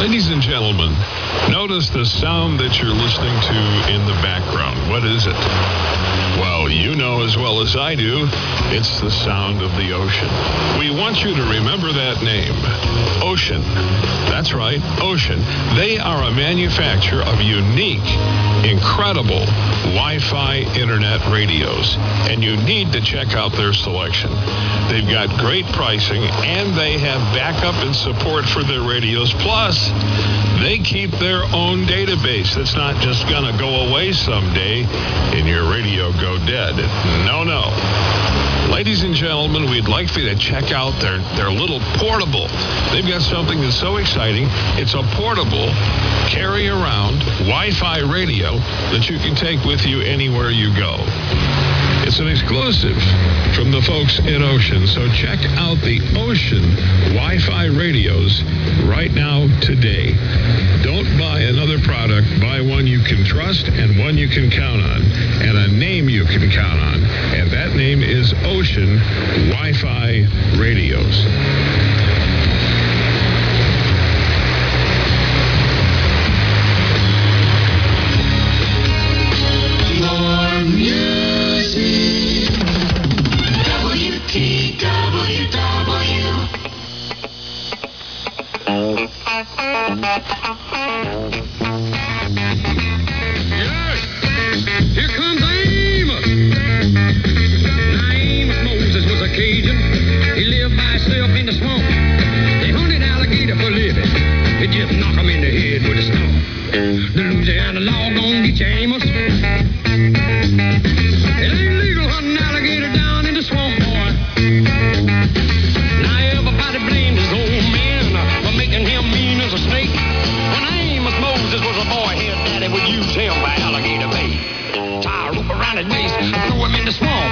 Ladies and gentlemen, notice the sound that you're listening to in the background. What is it? Well, you know as well as I do, it's the sound of the ocean. We want you to remember that name, Ocean. That's right, Ocean. They are a manufacturer of unique, incredible Wi-Fi internet radios, and you need to check out their selection. They've got great pricing, and they have backup and support for their radios. Plus, they keep their own database that's not just going to go away someday and your radio go dead. No. Ladies and gentlemen, we'd like for you to check out their little portable. They've got something that's so exciting. It's a portable, carry-around Wi-Fi radio that you can take with you anywhere you go. It's an exclusive from the folks in Ocean. So check out the Ocean Wi-Fi radios right now today. Don't buy another product. Buy one you can trust and one you can count on, and a name you can count on. And that name is Ocean Wi-Fi radios. Yes, here comes Amos. Now Amos Moses was a Cajun. He lived by himself in the swamp. They hunted alligator for a living. They just knock him in the head with a stump. The Louisiana law gon' get you, Amos. It ain't legal hunting alligator down in the swamp, boy. Now everybody blames his old man for making him mean as a snake. When Amos Moses was a boy, his daddy would use him by alligator bait. Tie a rope around his waist and throw him in the swamp.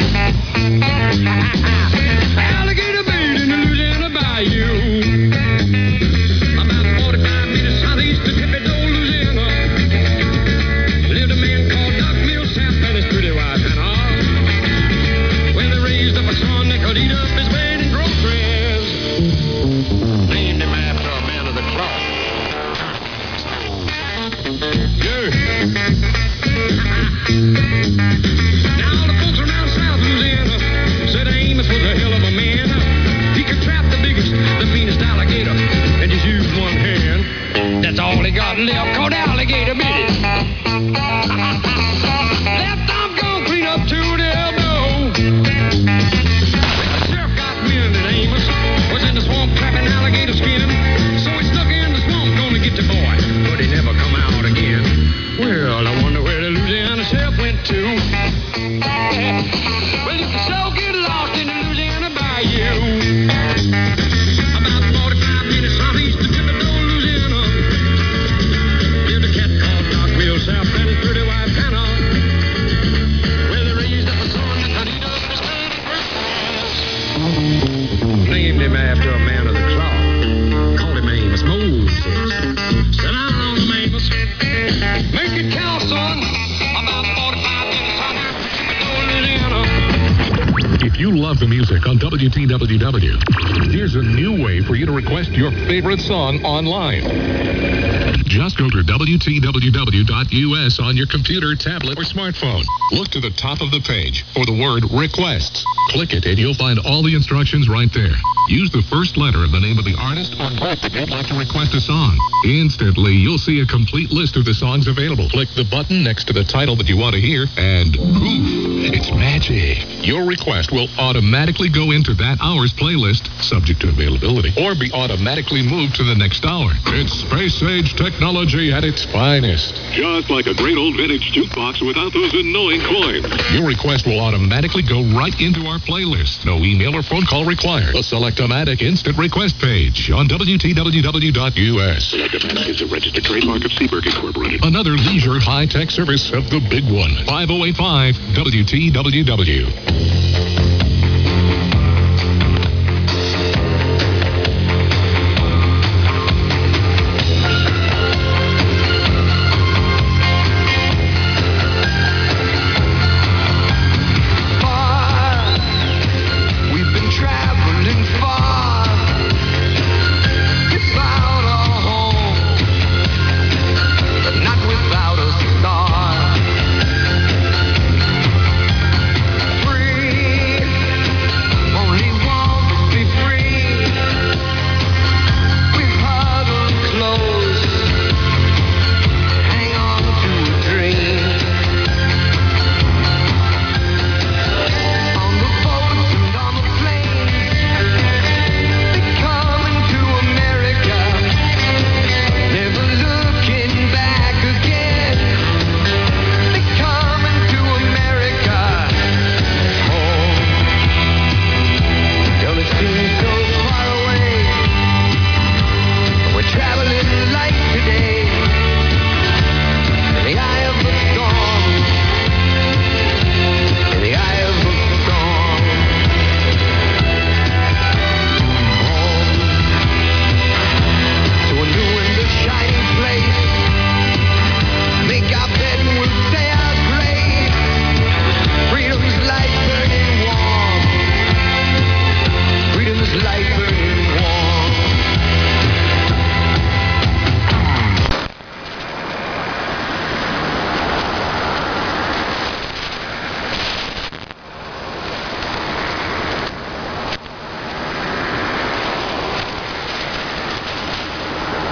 Alligator bait in the Louisiana bayou. About 45 minutes southeast of Thibodaux, Louisiana, lived a man called Doc Millsap and his pretty wife Hannah. Well, they raised up a son that could eat up his bed and groceries. Named him after a man of the cloth. Now the folks around South Louisiana said Amos was a hell of a man. He could trap the biggest, the meanest alligator and just use one hand. That's all he got left, called alligator bit it. Left arm gone clean up to the elbow. The sheriff got wind that Amos was in the swamp trapping alligator skin. So he snuck in the swamp, gonna get the boy, but he never come out again. Well, I wonder where the Louisiana sheriff went to. Well, you can so get lost in the Louisiana bayou. About 45 minutes southeast of Thibodaux, Louisiana, lived a cat called Doc Millsap and his pretty wife Hannah. Well, they raised up a son that could eat up his baby. Named him after a man of the cloth. Called him Amos Moses. Sit down, Amos. Make it count, son. About 45 minutes on Louisiana. If you love the music on WTWW, here's a new way for you to request your favorite song online. Just go to WTWW.us on your computer, tablet, or smartphone. Look to the top of the page for the word Requests. Click it and you'll find all the instructions right there. Use the first letter of the name of the artist or group that you'd like to request a song. Instantly, you'll see a complete list of the songs available. Click the button next to the title that you want to hear, and poof, it's magic. Your request will automatically go into that hour's playlist, subject to availability, or be automatically moved to the next hour. It's space-age technology at its finest. Just like a great old vintage jukebox without those annoying coins. Your request will automatically go right into our playlist. No email or phone call required. A Select-O-Matic instant request page on WTWW.us. Select-O-Matic is a registered trademark of Seaberg Incorporated. Another leisure high-tech service of the big one. 5085 WTWW.